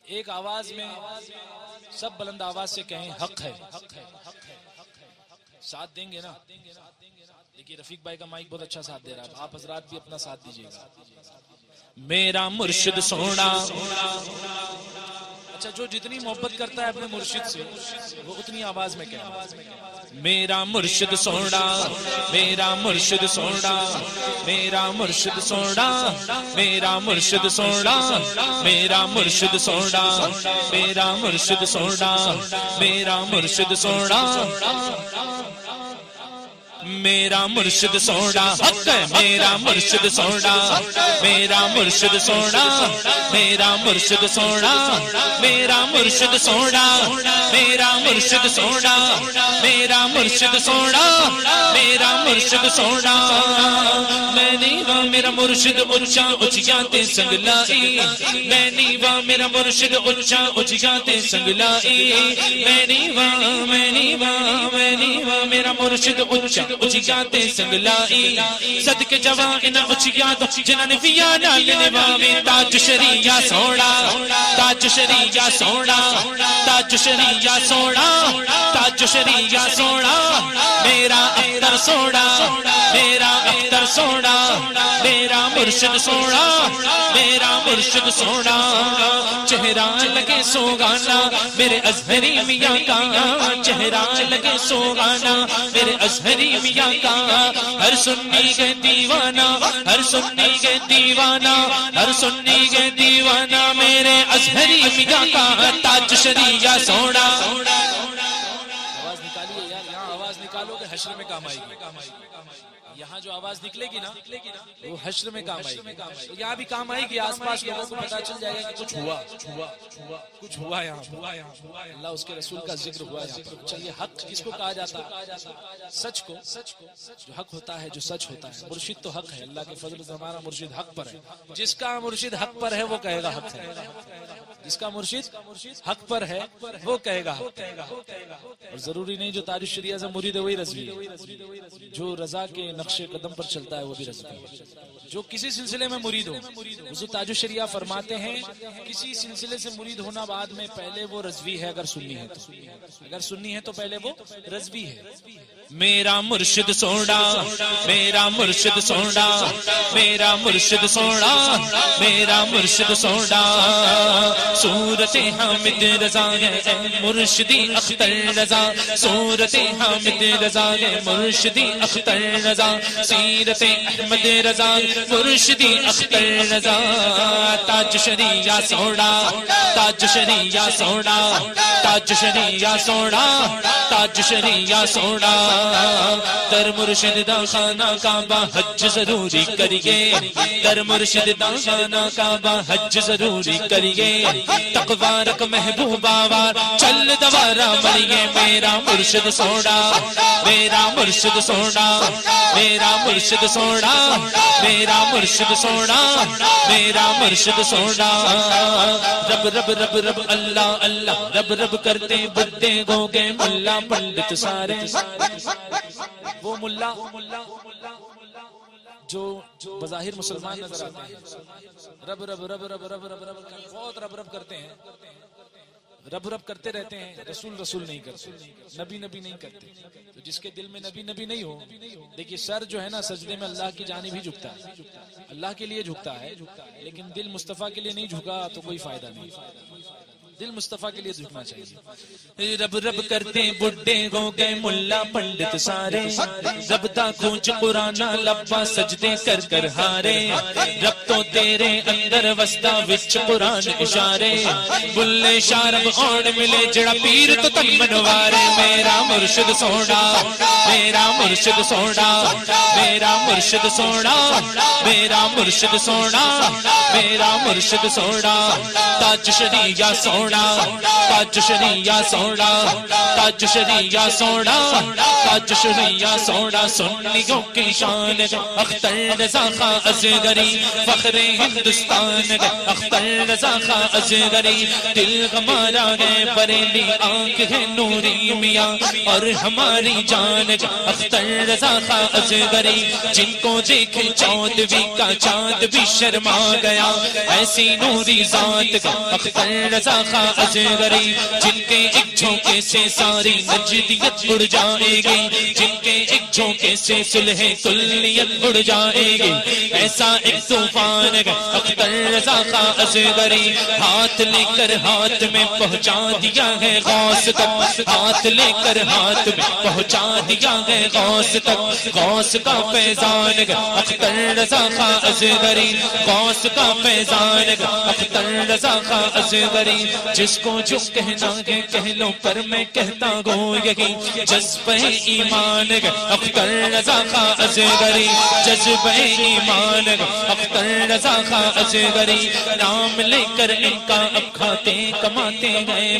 ایک آواز میں سب بلند آواز سے کہیں حق ہے. ساتھ دیں گے نا؟ دیکھیے رفیق بھائی کا مائک بہت اچھا ساتھ دے رہا ہے، آپ حضرات بھی اپنا ساتھ دیجیے گا. میرا مرشد سونا. اچھا جو جتنی محبت کرتا ہے اپنے مرشد سے وہ اتنی آواز میں کہنا. میرا مرشد سونا، میرا مرشد سونا، میرا مرشد سونا، میرا مرشد سونا، میرا مرشد سونا، میرا مرشد سونا، میرا مرشد سونا، میرا مرشد سونا حق ہے. میرا مرشد سونا، میرا مرشد سونا، میرا مرشد سونا، میرا مرشد سونا، میرا مرشد سونا، میرا مرشد سونا، میرا مرشد سونا. میں نیوا میرا مرشد اونچا اونچیاتے سنگ لائی، میں نیوا میرا مرشد اونچا اونچیاتے سنگ لائی، میں نیوا میں نیوا میں نیوا میرا مرشد اونچا اچھیاتے سنگ لائی. صدقے جوان اچھیات جنہاں نے فیا نال نواوی تاج شریعہ سونا، تاج شریعہ سونا، تاج شریعہ سونا، تاج شریعہ سونا. میرا اختر سونا، میرا اختر سونا، میرا مرشد سونا، میرا مرشد سونا. چہرہ لگے سوگانا میرے ازہری میاں کا، چہرہ لگے سوگانا میرے ازہری میاں کا. ہر سنی کے دیوانہ، ہر سنی کے دیوانہ، ہر سنی کے دیوانہ میرے ازہری میاں کا. تاج شریعہ سونا. آواز نکالیے یار، یہاں آواز نکالو کہ حشر میں کام آئے گی. یہاں جو آواز نکلے گی نا وہ حشر میں کام آئے گی. یہاں بھی کام آئے گی، آس پاس لوگوں کو پتا چل جائے گا کہ کچھ ہوا، کچھ ہوا یہاں. اللہ اس کے رسول کا ذکر ہوا یہاں پر. چلیے حق کس کو کہا جاتا ہے؟ سچ کو. جو حق ہوتا ہے، جو سچ ہوتا ہے. مرشد تو حق ہے، اللہ کے فضل سے ہمارا مرشد حق پر ہے. جس کا مرشد حق پر ہے وہ کہے گا حق ہے، جس کا مرشد حق پر ہے وہ کہے گا. اور ضروری نہیں جو تاج الشریعہ سے مرید ہے وہی رضوی ہے، جو رضا کے نقش قدم پر چلتا ہے وہ بھی رضوی ہے. جو کسی سلسلے میں مرید ہو، حضور تاج الشریعہ فرماتے ہیں کسی سلسلے سے مرید ہونا بعد میں پہلے وہ رضوی ہے اگر سنی ہے تو، اگر سنی ہے تو پہلے وہ رضوی ہے. میرا مرشد سونا، میرا مرشد سونا، میرا مرشد سونا، میرا مرشد سونا. صورت حامد رضا ہے مرشدی اختر رضا، صورت حامد رضا ہے مرشدی اختر رضا، سیرت احمد رضا مرشدی اختر رضا. تاج شریعہ سونا، تاج شریعہ سونا، تاج شریعہ سونا، تاج شریعہ سونا. در مرشد دا خانہ کعبہ حج ضروری کریے، در مرشد دا خانہ کعبہ حج ضروری کریے. تقوی رکھ محبوبہ وار چل دوارا مریے. میرا مرشد سونا، میرا مرشد سونا، میرا مرشد سونا، میرا مرشد سونا، میرا مرشد سونا. رب رب رب رب اللہ اللہ رب رب کرتے بڈے گوگے ملا پنڈت سارے. وہ ملا جو بظاہر مسلمان نظر آتے ہیں، رب رب رب رب رب رب رب بہت رب رب کرتے ہیں، رب رب کرتے رہتے ہیں، رسول رسول نہیں کرتے، نبی نبی نہیں کرتے. تو جس کے دل میں نبی نبی نہیں ہو، دیکھیے سر جو ہے نا سجدے میں اللہ کی جانب ہی جھکتا ہے، اللہ کے لیے جھکتا ہے، لیکن دل مصطفیٰ کے لیے نہیں جھکا تو کوئی فائدہ نہیں. دل مصطفیٰ کے لیے جھکنا چاہیے. رب رب کرتے بڈھے ہو گئے ملا پنڈت سارے، رب دا کھوج قرآن لبا سجدے کر کر ہارے. رب تو تیرے اندر وسدا وچ قرآن اشارے، بلے شارب اور ملے جڑا پیر تو تن منوارے. میرا مرشد سونا، میرا مرشد سونا، میرا مرشد سونا، میرا مرشد سونا، میرا مرشد سونا. تاج شریعہ سونا، سونا تاج شریعہ سونا تاج شریعہ سونا تاج شریعہ سونا سنیوں کی شان اختر رضا خان اصغری فخر ہندوستان اختر رضا خان اصغری دل ہمارا ہے بریلی آنکھ ہے نوری میاں اور ہماری جان اختر رضا خان اصغری جن کو دیکھے چودھویں کا چاند بھی شرما گیا ایسی نوری ذات اختر رضا خان اصغری جن کے ایک جھونکے سے ساری نجدیت اڑ جائے گی جن کے ایک جھونکے سے صلح کلیت اڑ جائے گی ایسا ایک طوفان اختر رضا خان اصغری ہاتھ لے کر ہاتھ میں پہنچا دیا ہے غوث تک ہاتھ لے کر ہاتھ میں پہنچا دیا ہے غوث تک غوث کا فیضان اختر رضا خان اصغری غوث کا فیضان اختر رضا خان اصغری جس کو جو کہنا ہے کہہ لو پر میں کہتا ہوں یہی جذبہ ایمان اختر رضا خان اصغری جذبہ ایمان اختر رضا خان اصغری نام لے کر ان کا اب کھاتے کماتے گئے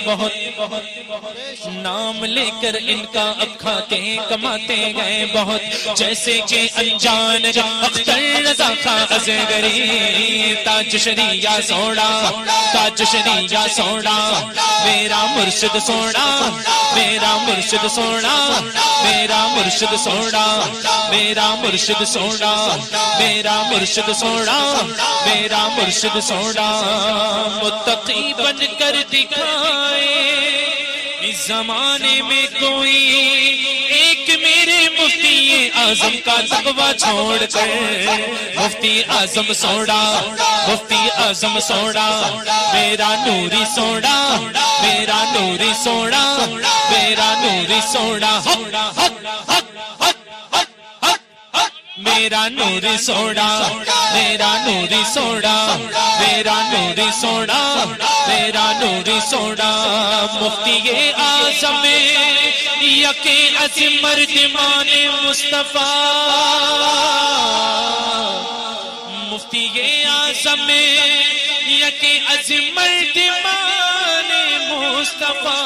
بہت نام لے کر ان کا اب کھاتے کماتے گئے بہت جیسے کہ انجان اختر رضا خان اصغری تاج شریعہ سونا تاج شریعہ سونا میرا مرشد سونا میرا مرشد سونا میرا مرشد سونا میرا مرشد سونا میرا مرشد سونا میرا مرشد سونا متقی بن کر دکھائے اس زمانے میں کوئی ایک میرے مفتی اعظم کا تقویٰ چھوڑ کر مفتی اعظم سونا مفتی اعظم سونا میرا نوری سونا میرا نوری سونا میرا نوری سونا میرا نوری سونا میرا نوری سونا میرا نوری سونا میرا نوری سونا مفتی اعظم یقے عظیم مردمان مصطفیٰ مفتی اعظم یقے عظیم مردمان مصطفیٰ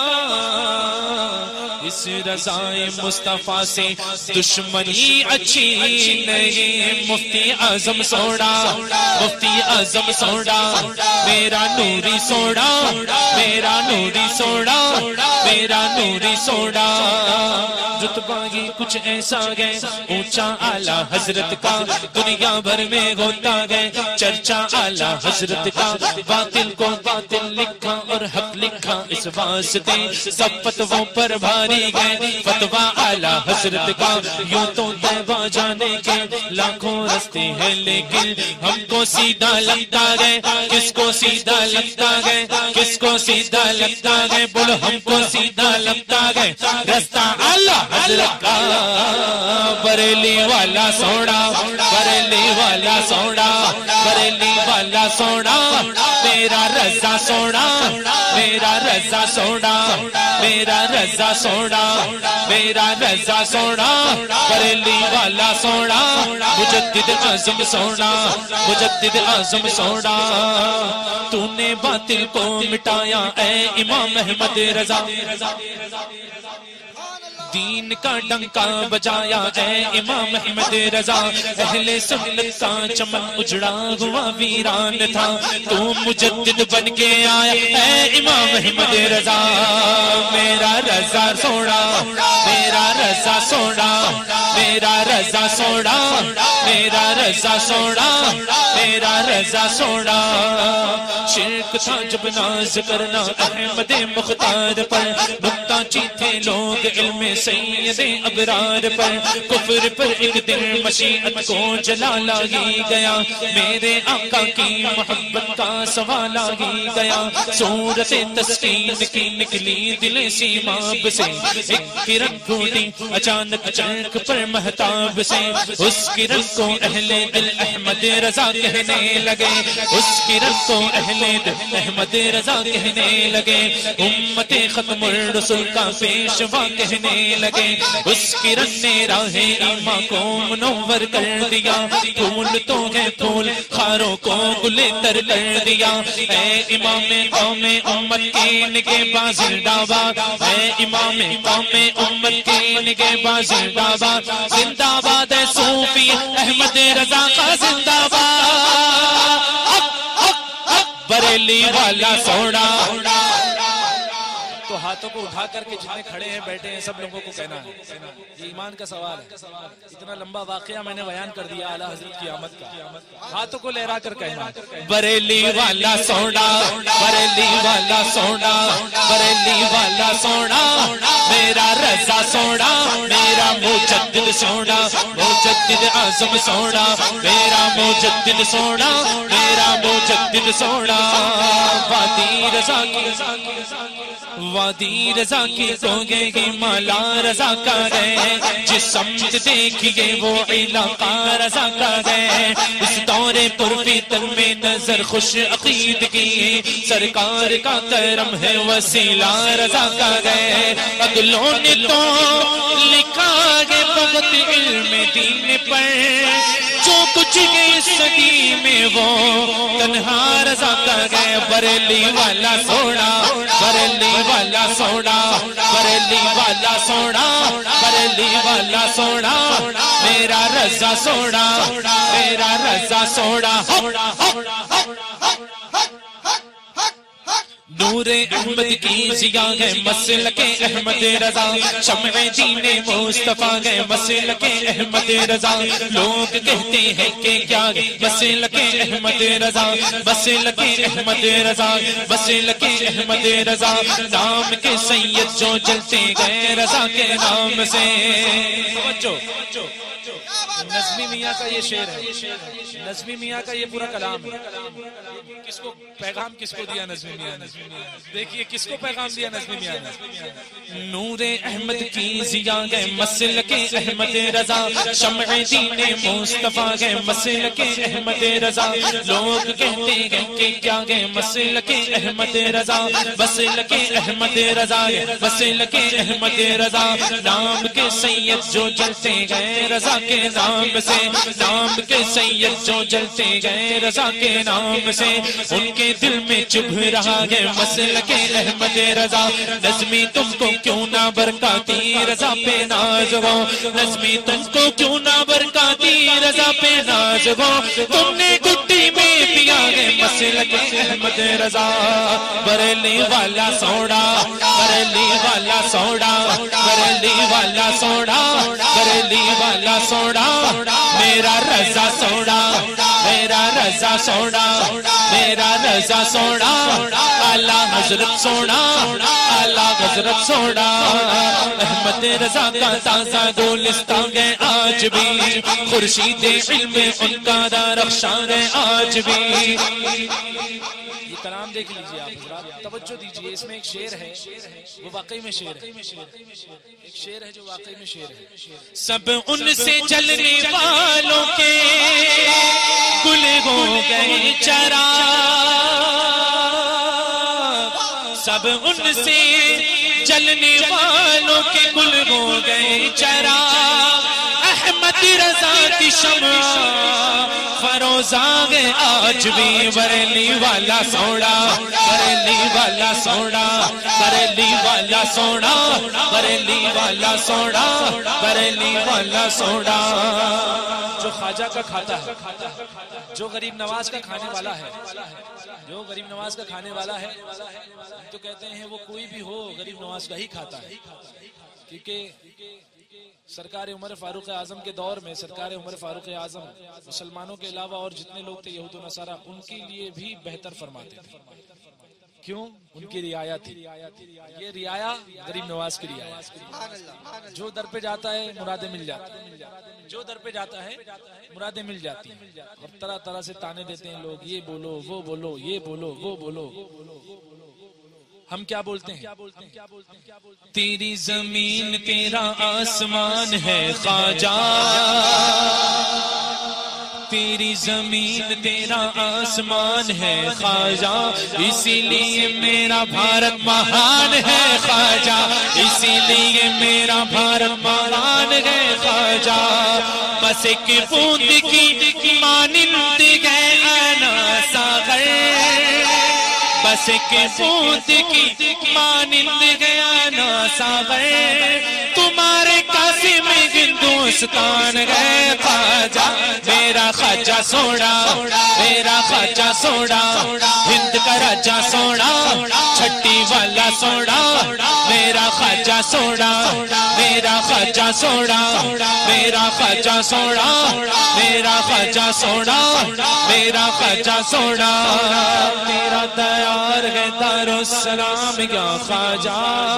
اس رضائے مصطفیٰ سے دشمنی اچھی نہیں مفتی اعظم سونا مفتی اعظم سونا میرا نوری سونا میرا نوری سونا میرا نوری سونا رتبہ ہی کچھ ایسا گئے اونچا اعلیٰ حضرت کا دنیا بھر میں ہوتا گئے چرچا اعلیٰ حضرت کا باطل کو باطل لکھا اور حق لکھا اس واسطے سب فتووں پر بھاری گئے فتویٰ اعلیٰ حضرت کا یوں تو طیبہ جانے کے لاکھوں رستے ہیں لیکن ہم کو سیدھا لگتا گئے کس کو سیدھا لگتا گئے کس کو سیدھا لگتا گئے بولو ہم کو سیدھا لگتا گئے رستہ اعلیٰ حضرت کا بریلی والا سونا بریلی والا سونا بریلی والا سونا میرا رضا سونا میرا رضا سونا میرا رضا سونا میرا رضا سونا بریلی والا سونا مجدد اعظم سونا مجدد اعظم سونا تو نے باطل کو مٹایا اے امام احمد رضا دین کا ڈنکا بجایا اے امام احمد رضا اہل سنت کا چمن اجڑا ہوا ویران تھا تو مجدد بن کے آیا اے امام احمد رضا میرا رضا سونا میرا رضا سونا میرا رضا سونا میرا رضا سونا میرا رضا سونا شرک تھا جب ناز کرنا احمد مختار پر مقتاچی تھے لوگ علم سید ابرار پر کفر پر ایک دن مشیعت کو جلا لاگی گیا میرے آقا کی محبت کا سوال آگی گیا صورت تسکین کی نکلی دل سیماب سے ایک کرن پھوٹی اچانک چرخ پر مہتاب سے اس کرن کو اہل دل احمد رضا کہنے لگے اس کرن کو اہل دل احمد رضا کہنے لگے امت ختم الرسل کا پیشوا کہنے لگے، اس کرن نے راہ ایمان کو منور کر دیا، پھول تو ہے پھول خاروں کو گلے تر کر دیا۔ اے امام قوم امت کے نگہباں زندہ باد، اے امام قوم امت کے نگہباں زندہ باد، زندہ باد ہے صوفی احمد رضا کا زندہ باد، بریلی والا سوڑا۔ تو ہاتھوں کو اٹھا کر کے جتنے کھڑے ہیں بیٹھے ہیں سب لوگوں کو کہنا ہے، یہ ایمان کا سوال ہے۔ اتنا لمبا واقعہ میں نے بیان کر دیا اعلیٰ حضرت کی آمد کا، ہاتھوں کو لہرا کر کہنا ہے، بریلی والا سوڑا، بریلی والا سوڑا، بریلی والا سوڑا، میرا رضا سوڑا، میرا مجدد سوڑا، مجدد اعظم سوڑا، میرا مجدد سوڑا، میرا مجدد سوڑا۔ وادی رضا کی، وادی رضا کی تو گئے مالا رضا کا گئے، جس سمت دیکھیے وہ علاقہ رضا کا گئے، اس دور پرفتن میں نظر خوش عقید کی، سرکار کا کرم ہے وسیلہ رضا کا گئے، اگلوں نے تو لکھا ہے بہت علم دین پر، جو کچھ گئی صدی میں وہ تنہا رضا کا گئے، بریلی والا سوڑا، بریلی والا سوڑا، بریلی والا سوڑا، بریلی والا سوڑا، میرا رضا سوڑا، میرا رضا سوڑا۔ نور احمد کی ضیا ہے مسلک احمد رضا، شمع دین مصطفیٰ ہے مسلک احمد رضا، لوگ کہتے ہیں کہ کیا ہے مسلک احمد رضا، مسلک احمد رضا، مسلک احمد رضا، نام کے سید جو جلتے گئے رضا کے نام سے۔ نظمی میاں کا یہ شعر ہے، نظمی میاں کا یہ پورا کلام ہے، کس کو پیغام کس کو دیا نظمی میاں نے؟ دیکھیے کس کو پیغام دیا نظمی میاں نے؟ نور احمد کی ضیا ہے مسلک احمد رضا، شمع دین مصطفیٰ ہے مسلک احمد رضا، لوگ کہتے ہیں کہ کیا ہے مسلک احمد رضا، مسلک احمد رضا، مسلک احمد رضا، نام کے سید جو جلتے گئے رضا کے نام سے، نام کے سید جو جلتے گئے رضا کے نام سے، ان کے دل میں چبھ رہا ہے مسلک احمد رضا، نظمی تم کو کیوں نہ برکاتی رضا پہ ناز ہو، نظمی تم کو کیوں نہ برکاتی رضا پہ ناز ہو، تم نے گٹی میں پیا ہے مسلک احمد رضا، بریلی والا سوڑا، بریلی والا سوڑا، بریلی والا سوڑا، بریلی والا سوڑا، میرا رضا سوڑا، میرا رضا سوڑا، میرا رضا سوڑا، اعلیٰ حضرت سوڑا، اعلیٰ حضرت سوڑا، احمد رضا کا تازہ گلستان ہے آج بھی، خورشید علم ان کا درخشاں ہے آج بھی۔ یہ کلام دیکھ لیجیے آپ حضرات، توجہ دیجیے، اس میں ایک شعر ہے وہ واقعی میں شعر ہے، ایک شعر ہے جو واقعی میں شعر ہے۔ سب ان سے جلنے والوں کے گل ہو گئے چرا، سب ان سے جلنے والوں کے گل ہو گئے چرا، احمد رضا کی شمع فروزاں ہے آج بھی، بریلی والا سوڑا، بریلی والا سوڑا، بریلی والا سوڑا، بریلی والا سوڑا، بریلی والا سوڑا۔ جو خواجہ کا کھاتا ہے، جو غریب نواز کا کھانے والا ہے، جو غریب نواز کا کھانے والا ہے، تو کہتے ہیں وہ کوئی بھی ہو غریب نواز کا ہی کھاتا ہے، کیونکہ سرکار عمر فاروق اعظم کے دور میں سرکار عمر فاروق اعظم مسلمانوں کے علاوہ اور جتنے لوگ تھے یہود و نصارہ ان کے لیے بھی بہتر فرماتے تھے، کیوں؟ ان کی رعایا تھی، یہ رعایا غریب نواز کی رعایا، جو در پہ جاتا ہے مرادیں مل جاتی ہیں، جو در پہ جاتا ہے مرادیں مل جاتی ہیں، اور طرح طرح سے تانے دیتے ہیں لوگ، یہ بولو وہ بولو، یہ بولو وہ بولو، ہم کیا بولتے ہیں؟ تیری زمین تیرا آسمان ہے خواجہ، تیری زمین تیرا آسمان ہے خواجہ، اسی لیے میرا بھارت مہان ہے خواجہ، اسی لیے میرا بھارت مہان ہے خواجہ۔ بس ایک بوند کی مانند گئے آنا ساغر، بس ایک بوند کی مانند گئے آنا ساغر، تمہارے قاسم ہندوستان گئے خواجہ، میرا خواجہ سونا، میرا خواجہ سونا، ہند کا راجہ سونا، چھٹی والا سونا، میرا خواجہ سونا، میرا خواجہ سونا، میرا خواجہ سونا، میرا خواجہ سونا، میرا خواجہ سونا، میرا تیار ہے دارالسلام یا خواجہ،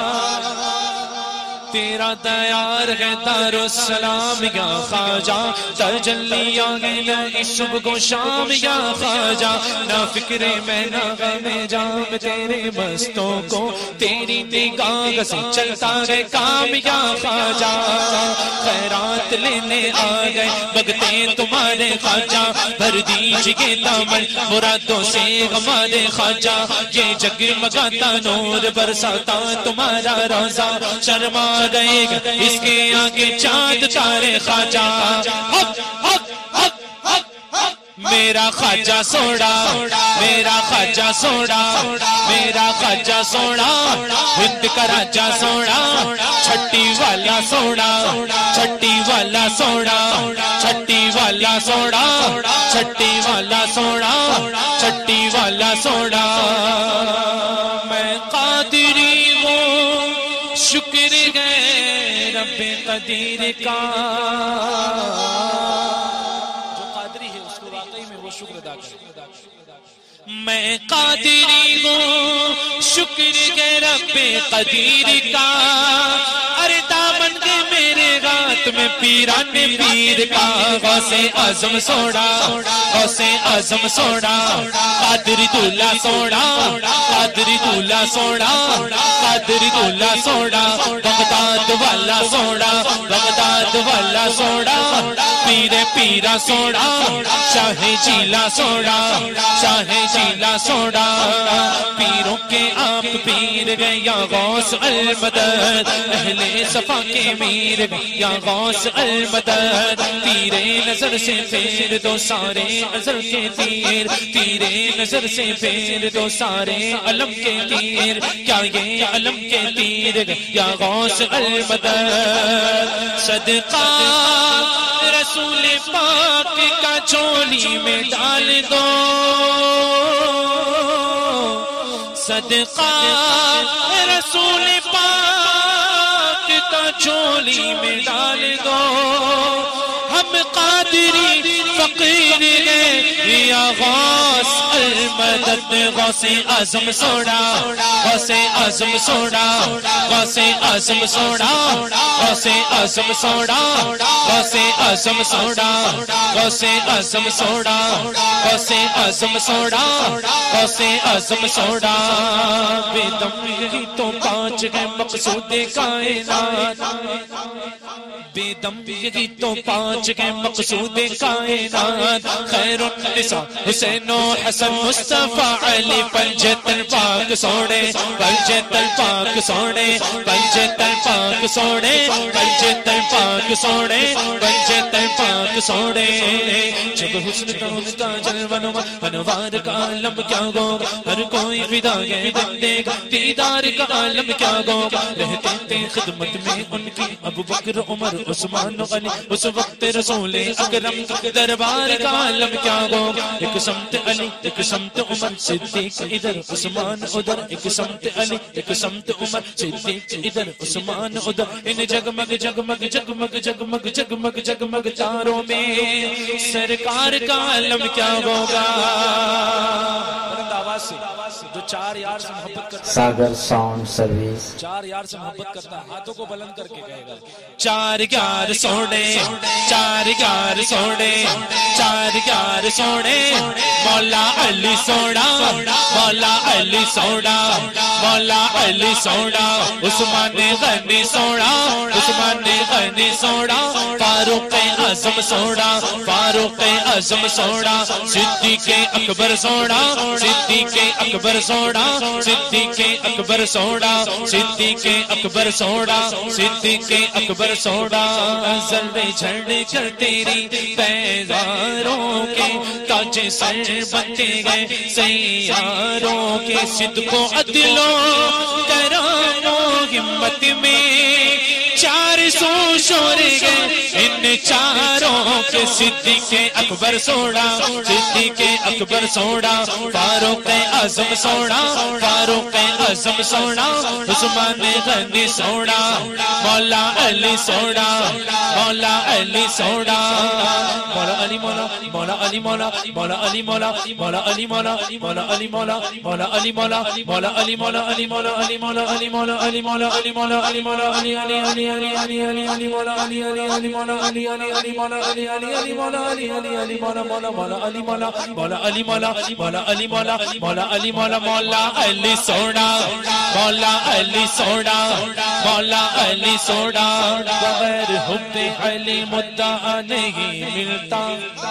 تیرا تیار ہے دارالسلام یا خواجہ، تجلی آ گئی نئی صبح و شام یا خواجہ، نہ فکر میں نہ غم جام تیرے مستوں کو، تیری نگاہ سے چلتا ہے کام یا خواجہ، خیرات لینے آ گئے بگتے تمہارے خواجہ، بھر دیجئے دامن مرادوں سے ہمارے خواجہ، یہ جگمگاتا نور برساتا تمہارا روزہ، شرما گئے گا اس کے آگے چاند تارے خواجہ، حق حق حق حق حق، میرا خواجہ سوڑا، میرا خواجہ سوڑا، میرا خواجہ سوڑا، ہند کا راجہ سوڑا، چھٹی والا سوڑا، چھٹی والا سوڑا، چھٹی والا سوڑا، چھٹی والا سوڑا، چھٹی والا سوڑا، میں قادری ہوں شکر گئے رب قدیر کا، جو قادری ہے اس کو واقعی میں وہ شکر ادا کرے، میں قادری ہوں شکر گئے رب قدیر کا، ارے دامن دے میرے رات میں پیران پیر کا، غوث اعظم سوڑا، غوث اعظم سوڑا، قادری دولہ سوڑا، قادری دولہ سوڑا، قادری دولہ سوڑا، بغداد والا سوڑا، بغداد والا سوڑا، پیر پیرا سوڑا، شاہ جیلا سوڑا، شاہ جیلا سوڑا، پیروں کے آپ پیر گئے یا غوث المدد، اہل صفا کے میر گئے یا غوث المدد، تیرے نظر سے پھیر دو سارے نظر کے تیر، تیرے نظر سے پھیر دو سارے علم کے تیر، کیا یہ علم کے تیر گئے یا غوث المدد، صدقہ رسول پاک کا چولی میں ڈال دو، صدقہ رسول پاک کا چولی میں ڈال دو، ہم قادری فقیر ہیں یا غوث المدد، غوث اعظم سوڑا، غوث اعظم سوڑا، غوث اعظم سوڑا، غوث اعظم سوڑا، غوث اعظم سوڑا، غوث اعظم سوڑا، غوث اعظم سوڑا، غوث اعظم سوڑا، بے دم یہی تو پانچ ہے مقصود کائنات، بے دم یہی تو پانچ ہے مقصود کائنات، خیر النساء حسین و حسن مصطفیٰ علی، پنجتن پاک سوڑے، پنجتن پاک سوڑے، پنجتن پاک سوڑے، پنجتن پاک سوڑے، پنجتن پاک سوڑے، جب حسن کا ان کا جلوہ نما انوار کا عالم کیا ہوگا، ہر کوئی فدا ہے بندے کا دیدار کا عالم کیا ہوگا، رہتے تھے خدمت میں ان کی ابو بکر عمر عثمان و علی، اس وقت رسول اکرم کا دربار کا عالم کیا ہوگا، ایک سمت علی ایک سمت عمر صدیق ادھر عثمان ادھر، ایک سمت علی ایک سمت عمر صدیق ادھر عثمان ادھر، ان جگمگ جگمگ جگمگ جگمگ جگمگ جگمگ تاروں میں سرکار کا عالم کیا ہوگا، آواز سے جو 4 یار سے محبت کرتا ہے، ساگر ساؤنڈ سروس، 4 یار سے محبت کرتا ہے، ہاتھوں کو بلند کر کے کہے گا 4 یار سونے، 4 یار سونے، 4 یار سونے، مولا علی سونا، مولا علی سونا، مولا علی سونا، عثمان غنی سونا، عثمان غنی سونا، فاروق اعظم سونا، فاروق اعظم سونا، صدیق اکبر سونا، صدیق اکبر سونا، صدیق اکبر سونا، صدیق اکبر سونا، صدیق اکبر سونا، ذرے جھڑ کر تیری پیزاروں کے تاج سر بنتے گئے سیاروں کے، صدق و عدل و کرم و ہمت میں 400 شور گئے ان چاروں کے، صدیق اکبر سونا، صدیق اکبر سونا، فاروق اعظم سونا، فاروق اعظم سونا، عثمان غنی سونا، مولا علی سونا، مولا علی سونا، مولا علی مولا، مولا علی مولا، مولا علی مولا، مولا علی مولا، مولا علی مولا، مولا علی مولا، مولا علی مولا، علی مولا، علی مولا، علی مولا، علی مولا، علی مولا، علی مولا، علی علی علی علی علی علی مولا، علی علی علی مولا، علی علی علی مولا، علی علی علی مولا، علی علی علی مولا، مولا مولا علی مولا، مولا علی مولا، مولا علی مولا، مولا علی مولا، مولا علی سونا، مولا علی سونا، مولا علی سونا، بغیر حب علی مدعا نہیں ملتا،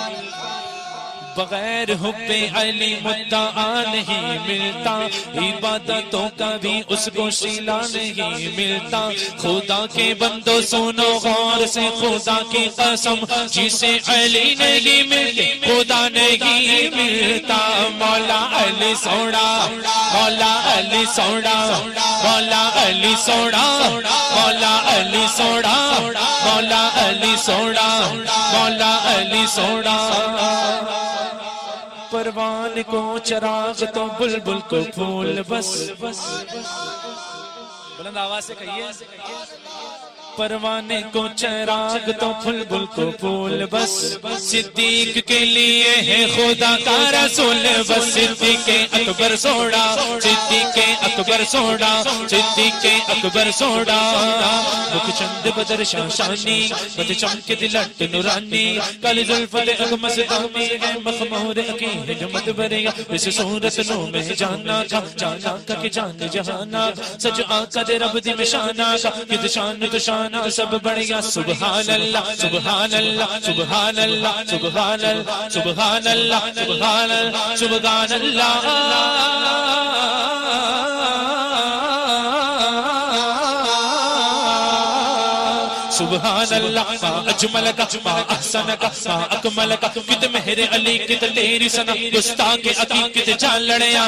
بغیر حب علی مدعا نہیں ملتا، عبادتوں کا بھی اس کو صلہ نہیں ملتا، خدا کے بندو سنو غور سے خدا کی قسم، جسے علی نہیں ملتے خدا نہیں ملتا، مولا علی سونا، مولا علی سونا، مولا علی سونا، مولا علی سونا، مولا علی سونا، مولا علی سونا، پروان کو چراغ تو بلبل کو پھول بس، بلند آواز سے کہیے، پروانے کو چراغ تو بلبل کو پھول بس، صدیق کے لیے ہے خدا کا رسول بس، صدیق اکبر سونا، صدیق اکبر سونا، صدیق اکبر سونا، مکھ چند بدر شاشانی، بد چمک دلٹ نورانی، کالی زلفت اگمستانی ہے مخمور عقید جمد برے، اس صورت نو میں جانا کا، جانا کا کہ جان جہانا، سج آقا دے رب دی مشانہ کا، کد شان تو شان سب بڑھیا، سبحان اللہ سبحان اللہ سبحان اللہ سبحان اللہ سبحان اللہ سبحان اللہ سبحان اللہ، سبحان اللہ، ما اجملک ما احسنک ما اکملک، کت مہر علی کت تیری سنا، گستاخ عقیقت جان لڑیا،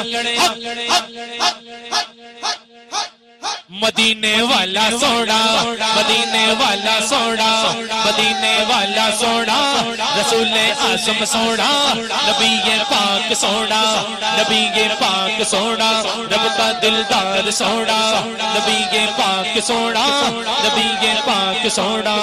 مدینے والا سوڑا، مدینے والا سوڑا، مدینے والا سوڑا، رسول اعظم سوڑا، نبی پاک سوڑا، نبی پاک سوڑا، رب کا دلدار سوڑا، نبی پاک سوڑا، نبی پاک سوڑا،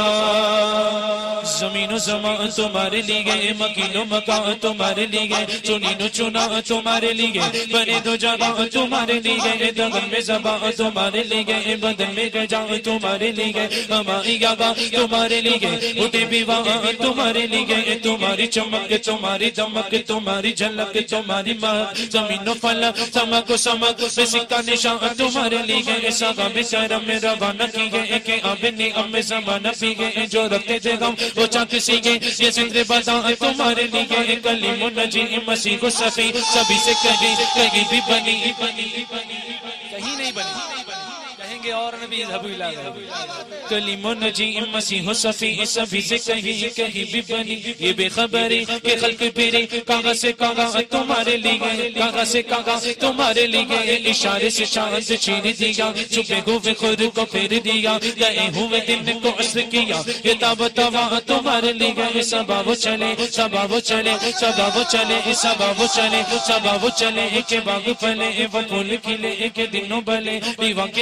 زمین و زمان تمہارے لیے، مکین و مکان تمہارے لیے، چنین و چنا تمہارے لیے، بنے دو جگہ تمہارے لیے، دغن میں زبان تمہارے لیے، بدن میں گجا تمہارے لیے، ہماری آگا تمہارے لیے، اٹھے بیوان تمہارے لیے، تمہاری چمک تمہاری دمک تمہاری جھلک تمہاری مہک، زمین و فلک سمک و سمک میں سکہ نشان تمہارے لیے، ساغا میں شرم میں روانہ کیے، کہ اب نعم میں زمانہ پیگے، جو رکھتے تھے غم وہ چاک سیگے، یہ زندے بدا تمہارے لیے، کلیم و نجی مسیح کو صفی، سبھی سے کہیں بھی بنی، کہیں نہیں بنی، کہیں گے اور نبی ذہبی لاغا، کلیم و نجی مسیح و صفی، سبھی سے کہیں بھی بنی، یہ بے خبری کہ خلق پھری، کاغذ سے کاغذ تمہارے لیے، کاغذ سے کاغذ تمہارے لیے، اشارے سے چاند چھین دیا، چھپے ہوئے خود کو پھیر دیا، گئے ہوئے دن کو عصر کیا، یہ تاب توا تمہارے لیے، سبا وہ چلے سبا وہ چلے سبا وہ چلے سبا وہ چلے سبا وہ چلے، کہ باغ پھلے وہ پھول کھلے، کہ دنوں بھلے دیوا کے تلے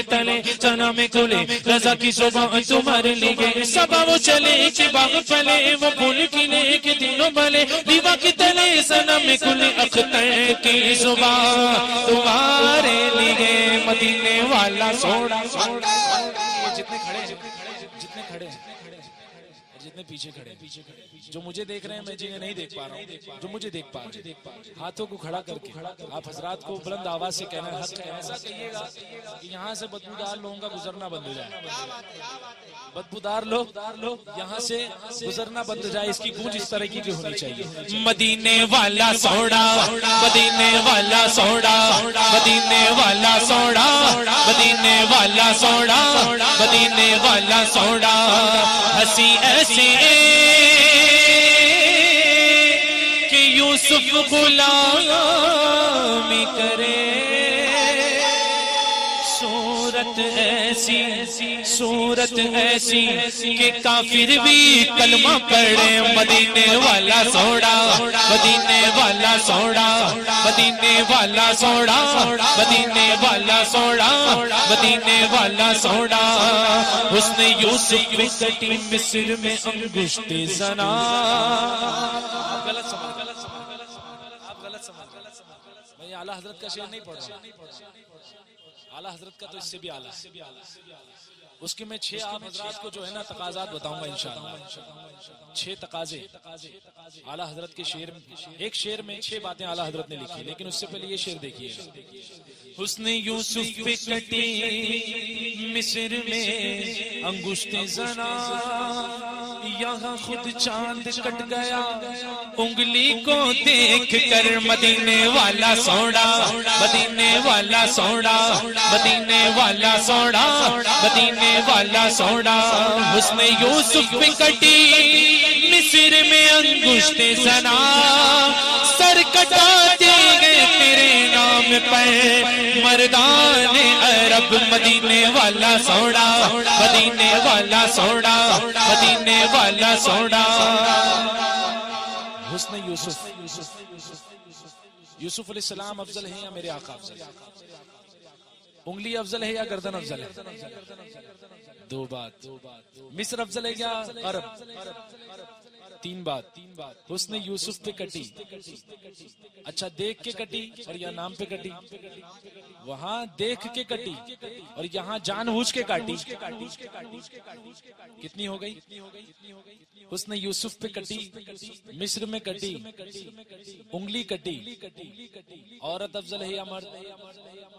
چنا میں کھلے رضا کی زبان تمہارے لیے سبا وہ چلے کہ باغ پھلے وہ پھول کھلے کہ دنوں بھلے دیوا کی تلے سنا میں کھلے اختر کی زبان تمہارے لیے مدینے والا سوڑا جتنے کھڑے جتنے پیچھے کھڑے جو مجھے دیکھ رہے ہیں میں جنہیں نہیں دیکھ پا رہا ہوں جو مجھے دیکھ پا رہے ہیں ہاتھوں کو کھڑا کر کے آپ حضرات کو بلند آواز سے کہنا ہے ایسا کہیے گا کہ یہاں سے بدبودار لوگوں کا گزرنا بند ہو جائے بدبودار لوگ یہاں سے گزرنا بند ہو جائے اس کی گونج اس طرح کی ہونی چاہیے مدینے والا سوڑا مدینے والا سوڑا مدینے والا سوڑا مدینے والا سوڑا مدینے والا سوڑا ہنسی ایسی کہ یوسف غلامی کرے صورت ایسی کہ کافر بھی کلمہ پڑھے مدینے والا سوڑا مدینے والا سوڑا مدینے والا سوڑا مدینے والا سوڑا مدینے والا سوڑا حسن یوسف کی کٹی مصر میں انگشت زنا غلط سمجھ میں اعلیٰ حضرت کا شعر نہیں پڑھ رہا اعلیٰ حضرت کا تو اس سے بھی اعلیٰ اس کے میں 6 آپ حضرات کو جو ہے نا تقاضات بتاؤں گا انشاءاللہ 6 تقاضے اعلیٰ حضرت کے شعر ایک شعر میں 6 باتیں اعلیٰ حضرت نے لکھی لیکن اس سے پہلے یہ شعر دیکھیے حسن یوسف پہ کٹی مصر میں انگشت زنا یہاں خود چاند کٹ گیا انگلی کو دیکھ کر مدینے والا سوڑا مدینے والا سوڑا مدینے والا سوڑا مدینے والا سوڑا حسن یوسف پہ کٹی مصر میں انگشت زنا سر کٹاتے گئے تیرے نام پر مردان عرب مدینے والا سوڑا مدینے والا سوڑا مدینے والا سوڑا حسن یوسف علیہ السلام افضل ہے یا میرے آقا افضل ہے انگلی افضل ہے یا گردن افضل ہے 2 بات مصر افضل ہے یا عرب 3 بات حسن یوسف پہ کٹی اچھا دیکھ کے کٹی اور یا نام پہ کٹی وہاں دیکھ کے کٹی اور یہاں جان بوجھ کے کاٹی کتنی ہو گئی حسن یوسف پہ کٹی مصر میں کٹی انگلی کٹی عورت افضل ہے یا مرد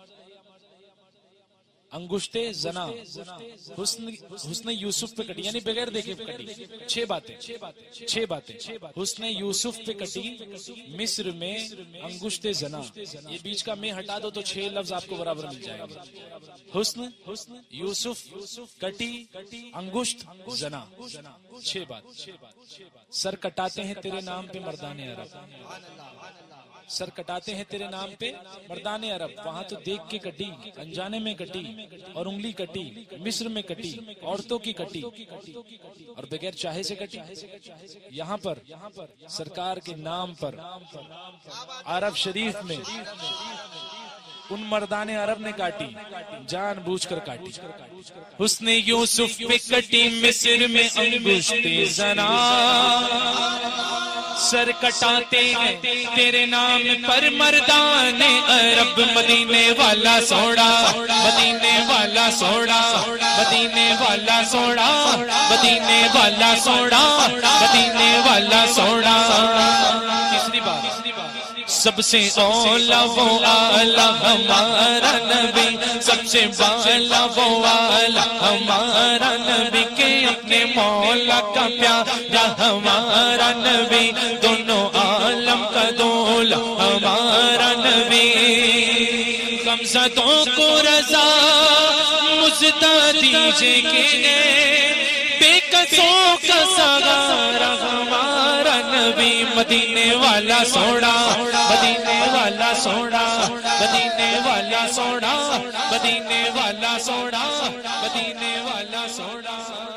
انگشت زنا حسن یوسف پہ کٹی یعنی بغیر دیکھے کٹی 6 باتیں حسن یوسف پہ کٹی مصر میں انگشت زنا یہ بیچ کا میں ہٹا دو تو 6 لفظ آپ کو برابر مل جائے گا حسن یوسف کٹی انگشت زنا 6 بات سر کٹاتے ہیں تیرے نام پہ مردان عرب سر کٹاتے ہیں تیرے نام پہ مردان عرب وہاں تو دیکھ کے کٹی انجانے میں کٹی اور انگلی کٹی مصر میں کٹی عورتوں کی کٹی اور بغیر چاہے سے کٹی یہاں پر سرکار کے نام پر عرب شریف میں ان مردان عرب نے کاٹی جان بوجھ کر کاٹی حسن یوسف پہ کٹی مصر میں انگشت زنا سر کٹاتے ہیں تیرے نام پر مردان عرب مدینے والا سوڑا مدینے والا سوڑا مدینے والا سوڑا مدینے والا سوڑا مدینے والا سوڑا تیسری بات سب سے اولا وہ آلہ ہمارا نبی سب سے بالا وہ آلہ ہمارا نبی کہ اپنے مولا کا پیارا ہمارا نبی دونوں عالم کا دولا ہمارا نبی غمزدوں کو رضا مزدہ دیجے کہ بے کسوں کا سہارا ہمارا نبی مدینے والا سوڑا مدینے والا سوڑا مدینے والا سوڑا مدینے والا سوڑا مدینے والا سوڑا